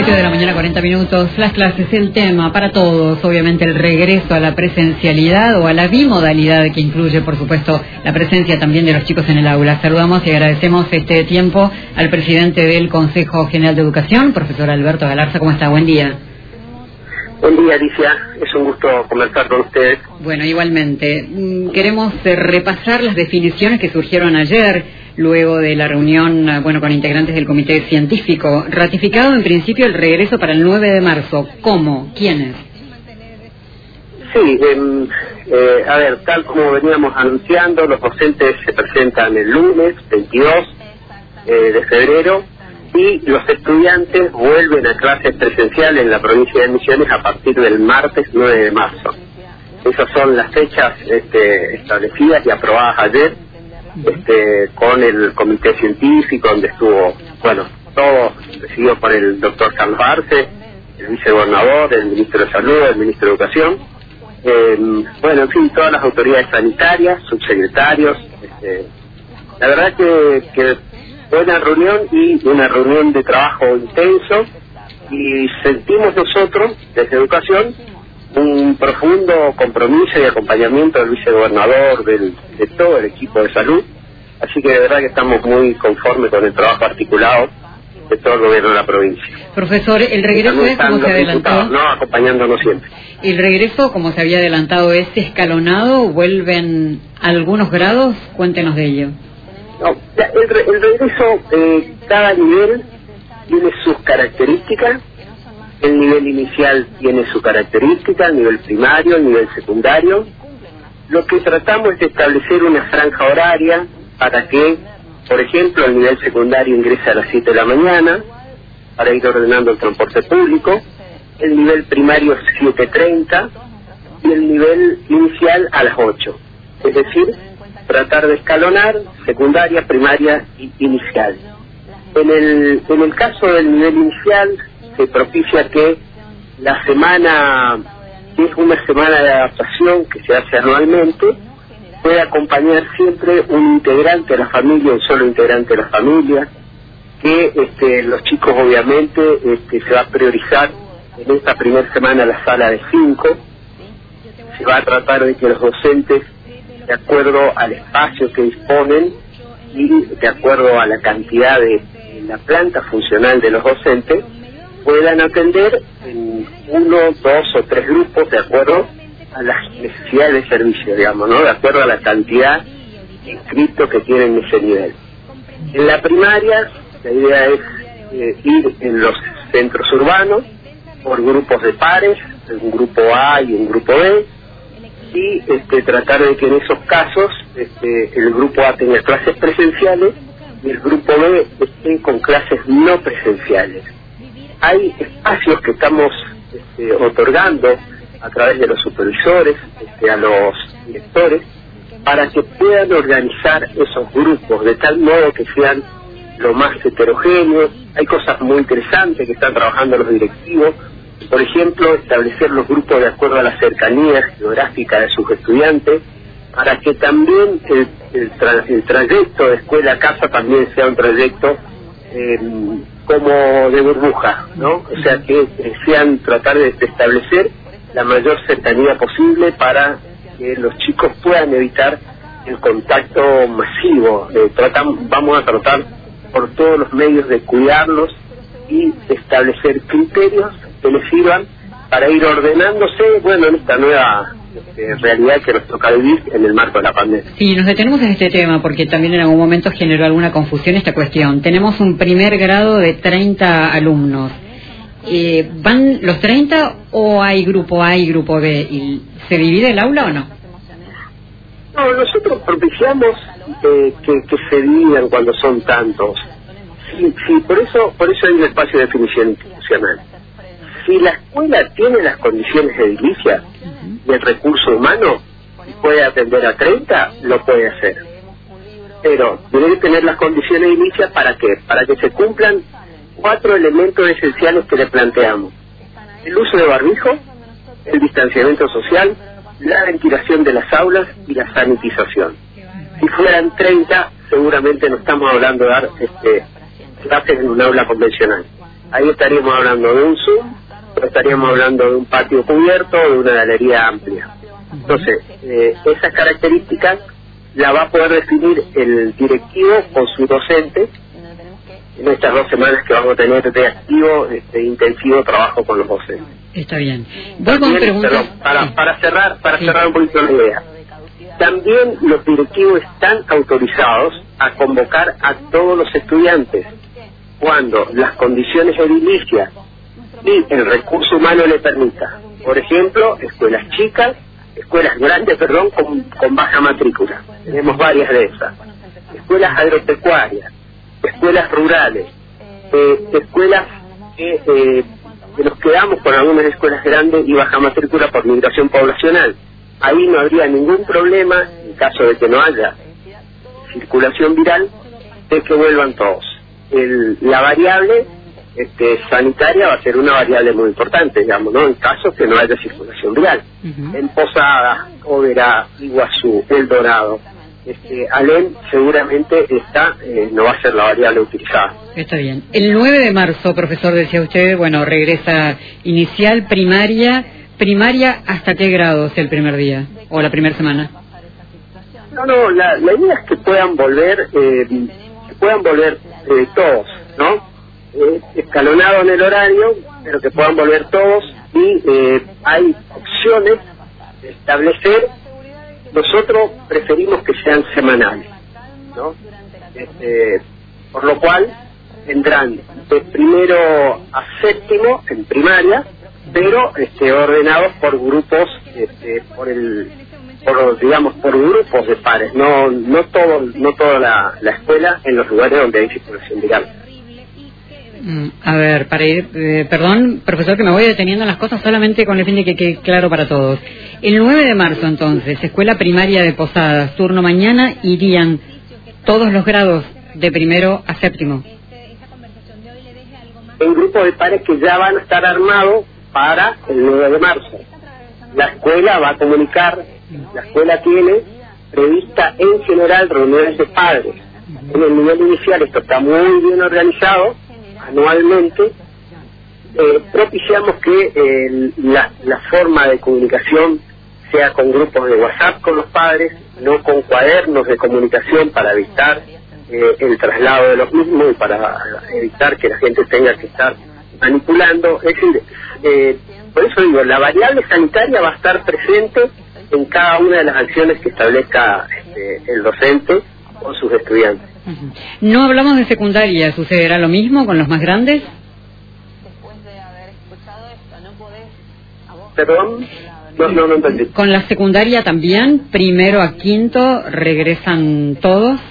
8 de la mañana, 40 minutos. Las clases, el tema para todos, obviamente el regreso a la presencialidad o a la bimodalidad que incluye, por supuesto, la presencia también de los chicos en el aula. Saludamos y agradecemos este tiempo al presidente del Consejo General de Educación, profesor Alberto Galarza. ¿Cómo está? Buen día. Buen día, Alicia. Es un gusto conversar con ustedes. Bueno, igualmente. Queremos repasar las definiciones que surgieron ayer, luego de la reunión, con integrantes del comité científico. Ratificado en principio el regreso para el 9 de marzo. ¿Cómo? ¿Quiénes? Sí, a ver, tal como veníamos anunciando, los docentes se presentan el lunes 22 de febrero y los estudiantes vuelven a clases presenciales en la provincia de Misiones a partir del martes 9 de marzo. Esas son las fechas establecidas y aprobadas ayer con el comité científico, donde estuvo, todo presidido por el doctor Carlos Arce, el vicegobernador, el ministro de Salud, el ministro de Educación, en fin, todas las autoridades sanitarias, subsecretarios. La verdad que buena reunión y una reunión de trabajo intenso, y sentimos nosotros, desde Educación, un profundo compromiso y acompañamiento del vicegobernador, de todo el equipo de salud, así que de verdad que estamos muy conformes con el trabajo articulado de todo el gobierno de la provincia. Profesor, el regreso es como se adelantó, ¿no? Acompañándonos siempre. El regreso, como se había adelantado, es escalonado, vuelven algunos grados, cuéntenos de ello. No, el regreso, cada nivel tiene sus características. El nivel inicial tiene su característica, el nivel primario, el nivel secundario. Lo que tratamos es de establecer una franja horaria para que, por ejemplo, el nivel secundario ingrese a las 7 de la mañana, para ir ordenando el transporte público, el nivel primario 7:30 y el nivel inicial a las 8. Es decir, tratar de escalonar secundaria, primaria y inicial. En el caso del nivel inicial, se propicia que la semana, que es una semana de adaptación que se hace anualmente, puede acompañar siempre un integrante de la familia, un solo integrante de la familia, que los chicos obviamente se va a priorizar en esta primera semana la sala de 5. Se va a tratar de que los docentes, de acuerdo al espacio que disponen y de acuerdo a la cantidad de la planta funcional de los docentes, puedan atender en 1, 2 o 3 grupos de acuerdo a las necesidades de servicio, digamos, ¿no? De acuerdo a la cantidad de inscritos que tienen en ese nivel. En la primaria, la idea es ir en los centros urbanos por grupos de pares, un grupo A y un grupo B, y tratar de que en esos casos el grupo A tenga clases presenciales y el grupo B esté con clases no presenciales. Hay espacios que estamos otorgando a través de los supervisores, a los directores, para que puedan organizar esos grupos de tal modo que sean lo más heterogéneos. Hay cosas muy interesantes que están trabajando los directivos, por ejemplo, establecer los grupos de acuerdo a la cercanía geográfica de sus estudiantes, para que también el trayecto de escuela a casa también sea un trayecto como de burbuja, ¿no? O sea, que tratar de establecer la mayor cercanía posible para que los chicos puedan evitar el contacto masivo. Vamos a tratar por todos los medios de cuidarlos y establecer criterios que les sirvan para ir ordenándose, en esta nueva realidad que nos toca vivir en el marco de la pandemia. Sí, nos detenemos en este tema porque también en algún momento generó alguna confusión esta cuestión. Tenemos un primer grado de 30 alumnos. ¿Van los 30 o hay grupo A y grupo B? ¿Y se divide el aula o no? No, nosotros propiciamos que se dividan cuando son tantos. Sí, por eso hay un espacio de definición institucional. Si la escuela tiene las condiciones de edilicia y el recurso humano y puede atender a 30, lo puede hacer. Pero debe tener las condiciones de edilicia ¿para qué? Para que se cumplan 4 elementos esenciales que le planteamos: el uso de barbijo, el distanciamiento social, la ventilación de las aulas y la sanitización. Si fueran 30, seguramente no estamos hablando de dar clases en un aula convencional. ahí estaríamos hablando de un Zoom, o estaríamos hablando de un patio cubierto o de una galería amplia. Entonces, esas características la va a poder definir el directivo con su docente en estas 2 semanas que vamos a tener de activo, intensivo trabajo con los docentes. Está bien. Vuelvo a preguntar. Para cerrar un poquito la idea. También los directivos están autorizados a convocar a todos los estudiantes cuando las condiciones edilicias y el recurso humano le permita. Por ejemplo, escuelas grandes, con baja matrícula. Tenemos varias de esas. Escuelas agropecuarias, escuelas rurales, escuelas que nos quedamos con algunas escuelas grandes y baja matrícula por migración poblacional. Ahí no habría ningún problema, en caso de que no haya circulación viral, de que vuelvan todos. La variable sanitaria va a ser una variable muy importante, digamos, ¿no? En caso que no haya circulación viral. En Posadas, Oberá, Iguazú, El Dorado, Alem seguramente no va a ser la variable utilizada. Está bien. El 9 de marzo, profesor, decía usted, bueno, regresa inicial, primaria, ¿hasta qué grados el primer día o la primera semana? No, la idea es que puedan volver todos, ¿no? Escalonado en el horario, pero que puedan volver todos, y hay opciones de establecer. Nosotros preferimos que sean semanales, ¿no? Por lo cual tendrán de primero a séptimo en primaria, pero ordenados por grupos, por grupos de pares, no toda la escuela en los lugares donde hay circulación viral. A ver, para ir, perdón, profesor, que me voy deteniendo en las cosas solamente con el fin de que quede claro para todos. El 9 de marzo, entonces, escuela primaria de Posadas, turno mañana, irían todos los grados de primero a séptimo. En grupos de pares que ya van a estar armados para el 9 de marzo. La escuela va a comunicar, la escuela tiene prevista en general reuniones de padres. En el nivel inicial esto está muy bien organizado. Anualmente propiciamos que la forma de comunicación sea con grupos de WhatsApp con los padres, no con cuadernos de comunicación para evitar el traslado de los mismos y para evitar que la gente tenga que estar manipulando. Es decir, por eso digo, la variable sanitaria va a estar presente en cada una de las acciones que establezca el docente con sus estudiantes. No hablamos de secundaria, ¿sucederá lo mismo con los más grandes? ¿Perdón? No entendí. ¿Con la secundaria también, primero a quinto, regresan todos?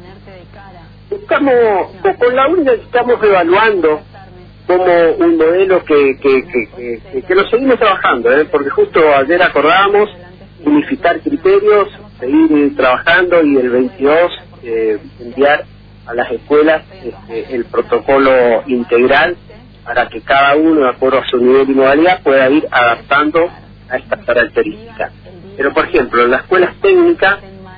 Con la UNIDA estamos evaluando como un modelo que lo seguimos trabajando, porque justo ayer acordamos unificar criterios, seguir trabajando y el 22 enviar a las escuelas el protocolo integral para que cada uno, de acuerdo a su nivel y modalidad, pueda ir adaptando a estas características. Pero, por ejemplo, en las escuelas técnicas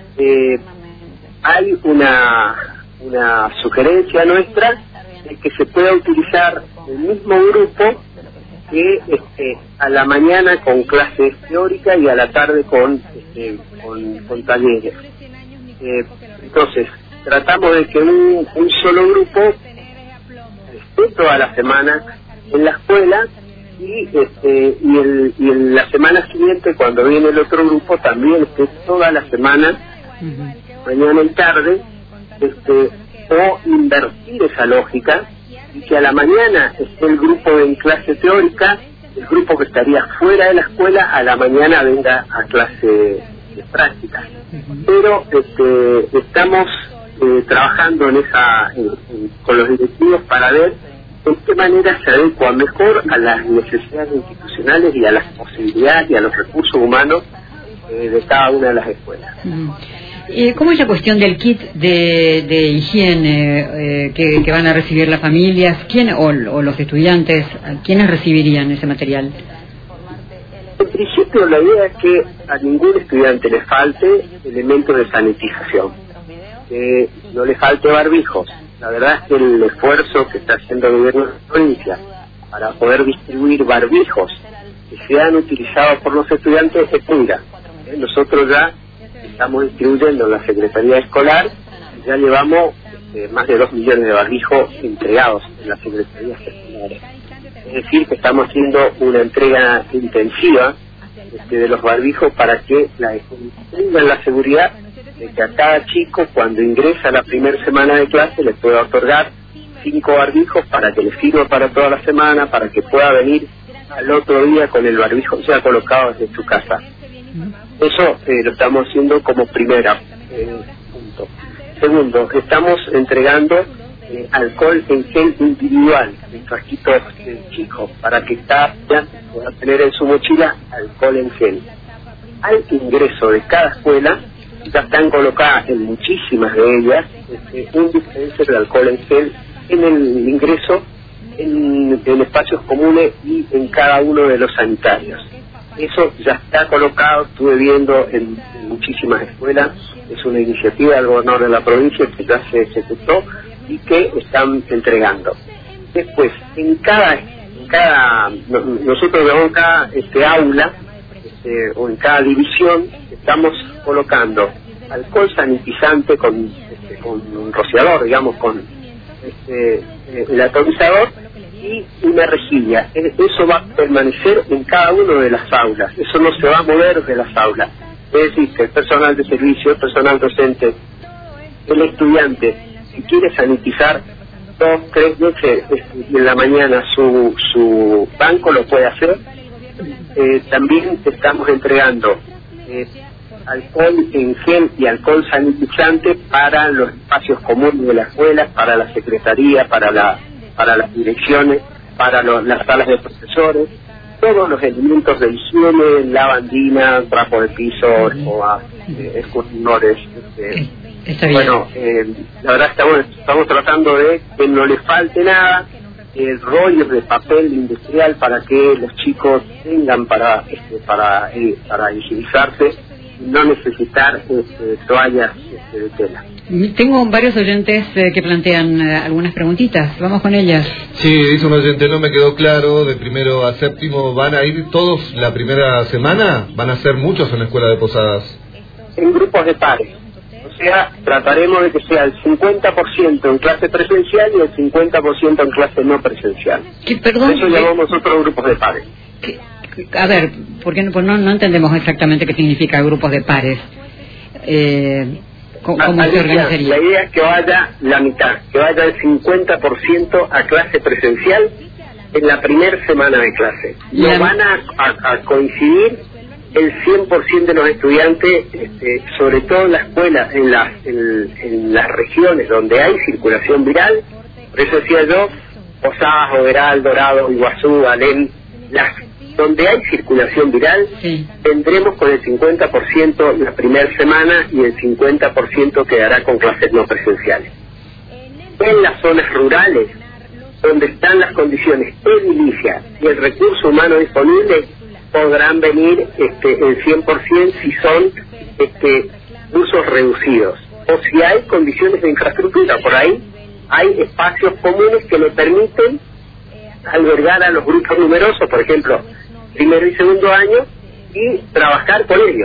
hay una sugerencia nuestra de que se pueda utilizar el mismo grupo que a la mañana con clases teóricas y a la tarde con talleres. Entonces, tratamos de que un solo grupo esté toda la semana en la escuela y en la semana siguiente, cuando viene el otro grupo, también esté toda la semana, mañana y tarde, o invertir esa lógica y que a la mañana esté el grupo en clase teórica, el grupo que estaría fuera de la escuela a la mañana venga a clase de práctica. Pero estamos trabajando con los directivos para ver de qué manera se adecua mejor a las necesidades institucionales y a las posibilidades y a los recursos humanos de cada una de las escuelas. ¿Cómo es la cuestión del kit de higiene que van a recibir las familias? O los estudiantes? ¿Quiénes recibirían ese material? En principio la idea es que a ningún estudiante le falte elementos de sanitización, que no le falte barbijos, la verdad es que el esfuerzo que está haciendo el gobierno de la provincia para poder distribuir barbijos que sean utilizados por los estudiantes es pura. Nosotros ya estamos distribuyendo en la Secretaría Escolar, ya llevamos más de 2 millones de barbijos entregados en la Secretaría Escolar. Es decir, que estamos haciendo una entrega intensiva de los barbijos para que tengan la seguridad de que a cada chico, cuando ingresa a la primera semana de clase, le pueda otorgar 5 barbijos para que le sirva para toda la semana, para que pueda venir al otro día con el barbijo ya colocado desde su casa. Eso lo estamos haciendo como primera punto. Segundo, estamos entregando alcohol en gel individual, en frasquitos chicos, para que cada pueda tener en su mochila alcohol en gel. Al ingreso de cada escuela, ya están colocadas en muchísimas de ellas un dispenser de alcohol en gel en el ingreso, en espacios comunes y en cada uno de los sanitarios. Eso ya está colocado, estuve viendo en muchísimas escuelas, es una iniciativa del gobernador de la provincia que ya se ejecutó y que están entregando. Después, nosotros en cada aula o en cada división estamos colocando alcohol sanitizante con un rociador, digamos, con el atomizador y una rejilla. Eso va a permanecer en cada una de las aulas, eso no se va a mover de las aulas. Es decir, que el personal de servicio, el personal docente, el estudiante, si quiere sanitizar 2-3 veces en la mañana su banco, lo puede hacer. También estamos entregando alcohol en gel y alcohol sanitizante para los espacios comunes de la escuela, para la secretaría, para las direcciones, para las salas de profesores, todos los elementos de higiene, lavandina, trapo de piso, escoba, escurridores. Bueno, la verdad estamos tratando de que no les falte nada, rollos de papel industrial para que los chicos tengan para higienizarse, no necesitar toallas de tela. Tengo varios oyentes que plantean algunas preguntitas, vamos con ellas. Sí, dice un oyente, no me quedó claro, de primero a séptimo, ¿van a ir todos la primera semana? ¿Van a ser muchos en la escuela de Posadas? En grupos de pares, o sea, trataremos de que sea el 50% en clase presencial y el 50% en clase no presencial. Perdón, eso llamamos nosotros grupos de pares. A ver, porque no entendemos exactamente qué significa grupos de pares. ¿Cómo se organizaría? La idea es que vaya la mitad, que vaya el 50% a clase presencial en la primera semana de clase. No van a coincidir el 100% de los estudiantes, sobre todo en la escuela, en las regiones donde hay circulación viral. Por eso decía yo, Posadas, Oberal, Dorado, Iguazú, Alem, donde hay circulación viral, sí, tendremos con el 50% la primera semana y el 50% quedará con clases no presenciales. En las zonas rurales, donde están las condiciones edilicias y el recurso humano disponible, podrán venir el 100% si son usos reducidos. O si hay condiciones de infraestructura, por ahí hay espacios comunes que le permiten albergar a los grupos numerosos, por ejemplo, primero y segundo año, y trabajar con ellos.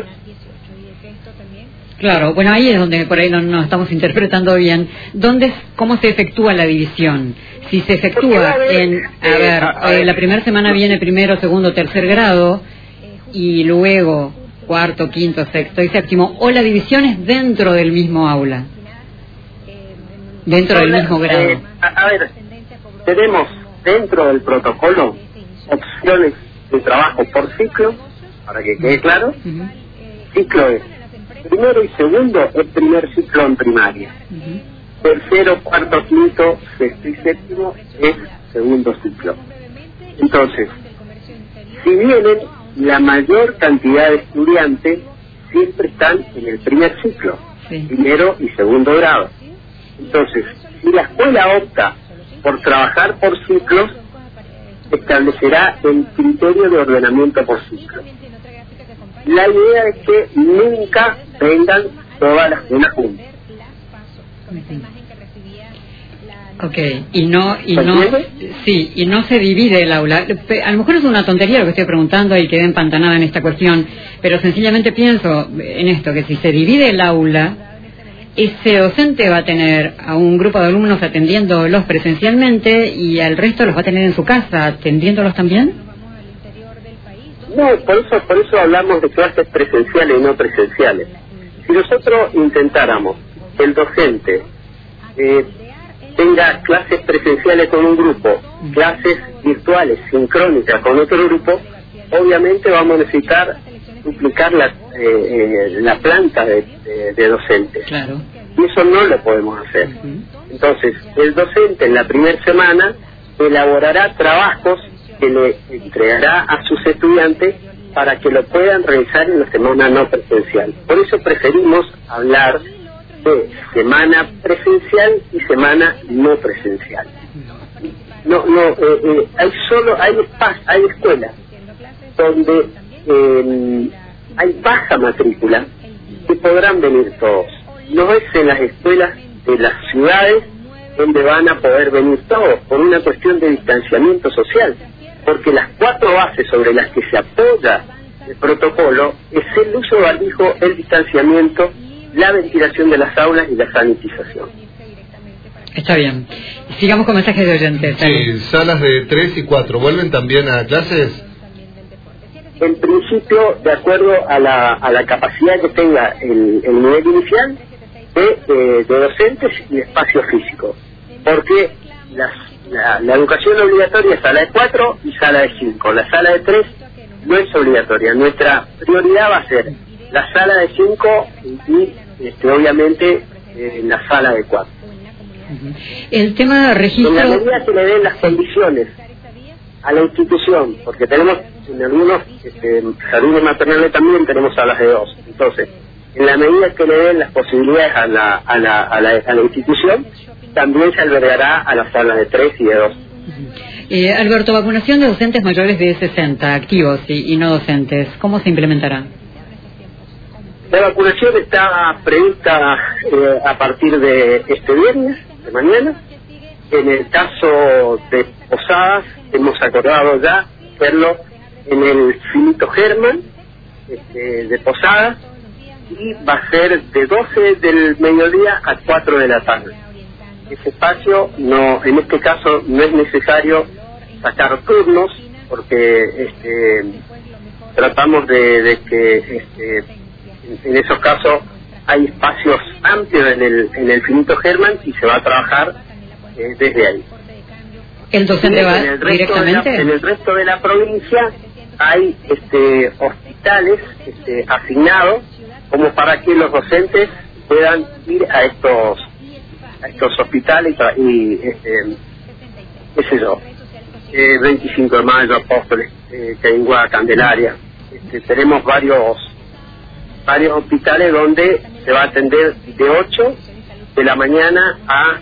Claro, bueno, ahí es donde por ahí no estamos interpretando bien. ¿Cómo se efectúa la división? Si se efectúa la primera semana viene primero, segundo, tercer grado, y luego cuarto, quinto, sexto y séptimo, o la división es dentro del mismo aula, dentro del mismo grado. Tenemos dentro del protocolo opciones de trabajo por ciclo, para que quede claro. Ciclo es primero y segundo, el primer ciclo en primaria. Tercero, cuarto, quinto, sexto y séptimo es segundo ciclo. Entonces, si vienen la mayor cantidad de estudiantes, siempre están en el primer ciclo, primero y segundo grado. Entonces, si la escuela opta por trabajar por ciclos, establecerá el criterio de ordenamiento por ciclo. La idea es que nunca vengan todas las escuelas juntas. Okay, y no se divide el aula. A lo mejor es una tontería lo que estoy preguntando y quedé empantanada en esta cuestión, pero sencillamente pienso en esto, que si se divide el aula, ese docente va a tener a un grupo de alumnos atendiéndolos presencialmente y al resto los va a tener en su casa atendiéndolos también. No, por eso hablamos de clases presenciales y no presenciales. Si nosotros intentáramos que el docente tenga clases presenciales con un grupo, clases virtuales, sincrónicas con otro grupo, obviamente vamos a necesitar duplicar la planta de docentes. Claro. Y eso no lo podemos hacer. Entonces, el docente en la primera semana elaborará trabajos que le entregará a sus estudiantes para que lo puedan realizar en la semana no presencial. Por eso preferimos hablar de semana presencial y semana no presencial. Hay escuelas donde hay baja matrícula que podrán venir todos. No es en las escuelas de las ciudades donde van a poder venir todos, por una cuestión de distanciamiento social, porque las 4 bases sobre las que se apoya el protocolo es el uso de barbijo, el distanciamiento, la ventilación de las aulas y la sanitización. Está bien. Sigamos con mensajes de oyentes. Sí, salas de 3 y 4, ¿vuelven también a clases? En principio, de acuerdo a la capacidad que tenga el nivel inicial de docentes y espacio físico, porque la educación obligatoria es sala de 4 y sala de 5. La sala de 3 no es obligatoria. Nuestra prioridad va a ser la sala de 5 y obviamente la sala de 4. El tema de registro... En la medida que le den las condiciones a la institución, porque tenemos en algunos jardines maternales también tenemos salas de 2. Entonces, en la medida que le den las posibilidades a la institución, también se albergará a las salas de 3 y de 2. Alberto, vacunación de docentes mayores de 60, activos y no docentes, ¿cómo se implementará? La vacunación está prevista a partir de este viernes, de mañana. En el caso de Posadas, hemos acordado ya hacerlo en el Finito Germán de Posadas, y va a ser de 12 del mediodía a 4 de la tarde. Ese espacio, en este caso, no es necesario sacar turnos, porque tratamos de que en esos casos hay espacios amplios en el Finito Germán y se va a trabajar desde ahí. ¿El docente va directamente? En el resto de la provincia hay hospitales asignados como para que los docentes puedan ir a estos hospitales y qué sé yo, 25 de mayo, Apóstoles, Cainguá, Candelaria. Tenemos varios hospitales donde se va a atender de 8 de la mañana a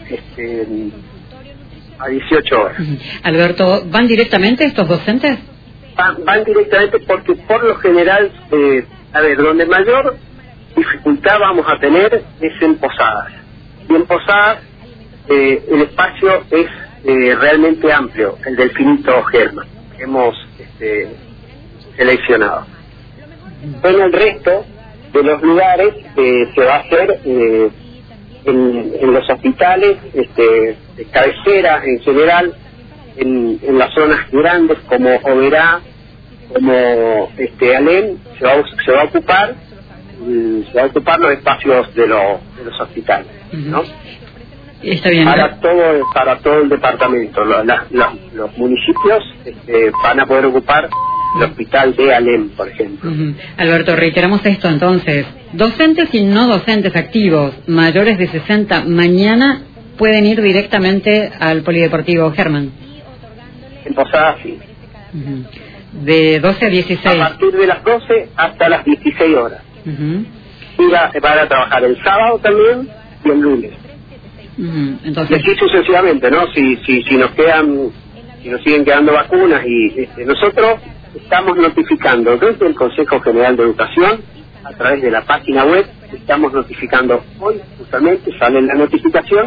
18 horas. Alberto, ¿van directamente estos docentes? Van directamente porque por lo general, donde mayor dificultad vamos a tener es en Posadas. Y en Posadas el espacio es realmente amplio, el del Finito Germán. Hemos seleccionado. En el resto de los lugares se va a hacer en los hospitales de cabecera en general, en las zonas grandes como Oberá, como Alem, se va a ocupar los espacios de los hospitales, ¿no? Está bien. Para todo el departamento. Los municipios van a poder ocupar el hospital de Alem, por ejemplo. Alberto, reiteramos esto entonces. Docentes y no docentes activos mayores de 60 mañana pueden ir directamente al Polideportivo Germán. En Posadas, sí. De 12 a 16. A partir de las 12 hasta las 16 horas. Y van a trabajar el sábado también y el lunes. Entonces... Y así sucesivamente, ¿no? Si nos siguen quedando vacunas y nosotros estamos notificando desde el Consejo General de Educación a través de la página web, estamos notificando hoy, justamente sale la notificación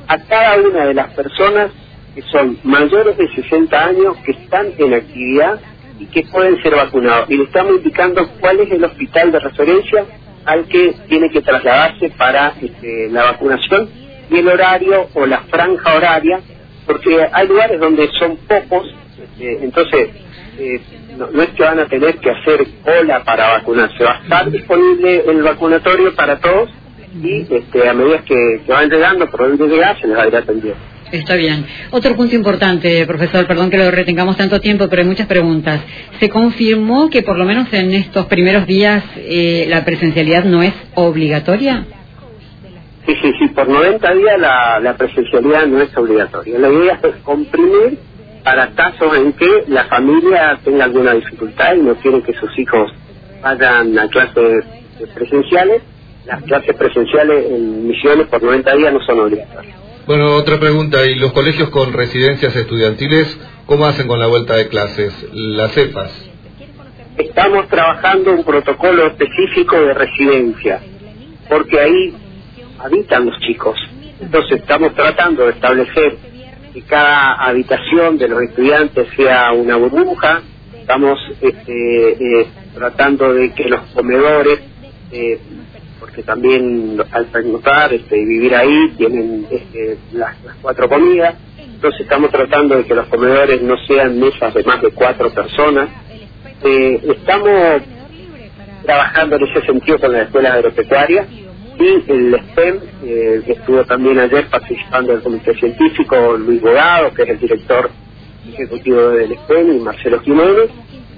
a cada una de las personas que son mayores de 60 años, que están en actividad y que pueden ser vacunados. Y le estamos indicando cuál es el hospital de referencia al que tiene que trasladarse para la vacunación y el horario o la franja horaria, porque hay lugares donde son pocos, entonces no es que van a tener que hacer cola para vacunarse, va a estar disponible el vacunatorio para todos y a medida que van llegando, por donde llegar, se les va a ir atendiendo. Está bien. Otro punto importante, profesor, perdón que lo retengamos tanto tiempo, pero hay muchas preguntas. ¿Se confirmó que por lo menos en estos primeros días la presencialidad no es obligatoria? Sí, por 90 días la presencialidad no es obligatoria. La idea es comprimir para casos en que la familia tenga alguna dificultad y no quieren que sus hijos vayan a clases presenciales. Las clases presenciales en Misiones por 90 días no son obligatorias. Bueno, otra pregunta, ¿y los colegios con residencias estudiantiles cómo hacen con la vuelta de clases? ¿Las CEFAS? Estamos trabajando un protocolo específico de residencia, porque ahí habitan los chicos. Entonces estamos tratando de establecer que cada habitación de los estudiantes sea una burbuja. Estamos tratando de que los comedores, porque también al pernoctar y vivir ahí tienen las 4 comidas, entonces estamos tratando de que los comedores no sean mesas de más de 4 personas. Estamos trabajando en ese sentido con las escuelas agropecuarias y el STEM estuvo también ayer participando del comité científico Luis Bogado, que es el director ejecutivo del STEM, y Marcelo Jiménez,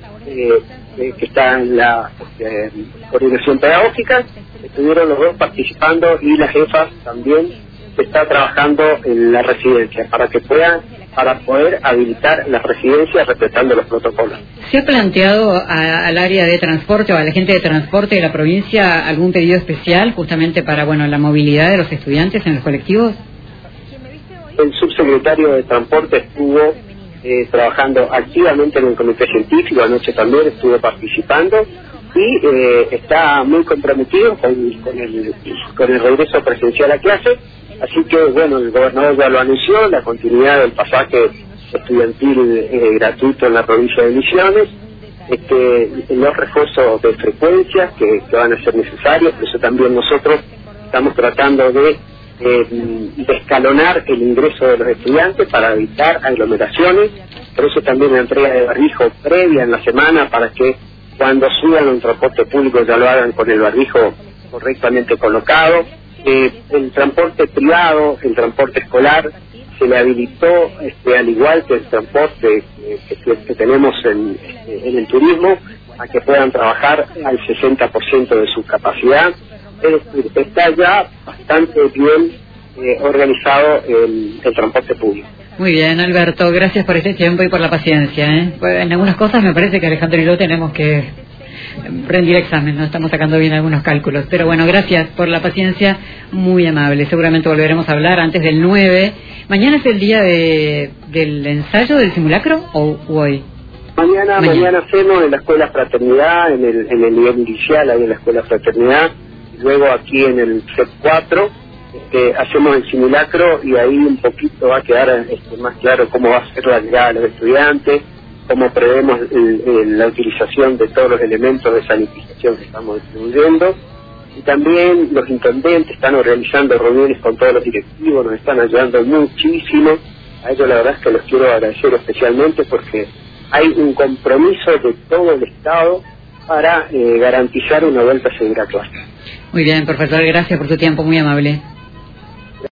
que está en la coordinación pedagógica. Estuvieron los dos participando y la jefa también está trabajando en la residencia para poder habilitar las residencias respetando los protocolos. ¿Se ha planteado al área de transporte o a la gente de transporte de la provincia algún pedido especial justamente para la movilidad de los estudiantes en los colectivos? El subsecretario de Transporte estuvo trabajando activamente en el comité científico, anoche también estuvo participando y está muy comprometido con el regreso presencial a clase, así que el gobernador ya lo anunció, la continuidad del pasaje estudiantil gratuito en la provincia de Misiones, los refuerzos de frecuencias que van a ser necesarios, por eso también nosotros estamos tratando de escalonar el ingreso de los estudiantes para evitar aglomeraciones, por eso también la entrega de barbijo previa en la semana para que cuando suban al transporte público ya lo hagan con el barbijo correctamente colocado. El transporte privado, el transporte escolar, se le habilitó, al igual que el transporte que tenemos en el turismo, a que puedan trabajar al 60% de su capacidad. Está ya bastante bien organizado el transporte público. Muy bien, Alberto, gracias por este tiempo y por la paciencia. Pues en algunas cosas me parece que Alejandro y yo tenemos que rendir examen, no estamos sacando bien algunos cálculos, pero gracias por la paciencia, muy amable. Seguramente volveremos a hablar antes del 9. ¿Mañana es el día del ensayo del simulacro o hoy? Mañana hacemos en la Escuela Fraternidad, en el nivel inicial, ahí en la Escuela Fraternidad, luego aquí en el CEP 4, hacemos el simulacro y ahí un poquito va a quedar más claro cómo va a ser la llegada de los estudiantes, cómo prevemos la utilización de todos los elementos de sanitización que estamos distribuyendo, y también los intendentes están organizando reuniones con todos los directivos, nos están ayudando muchísimo. A ellos la verdad es que los quiero agradecer especialmente porque hay un compromiso de todo el Estado para garantizar una vuelta segura a clase. Muy bien, profesor, gracias por tu tiempo, muy amable.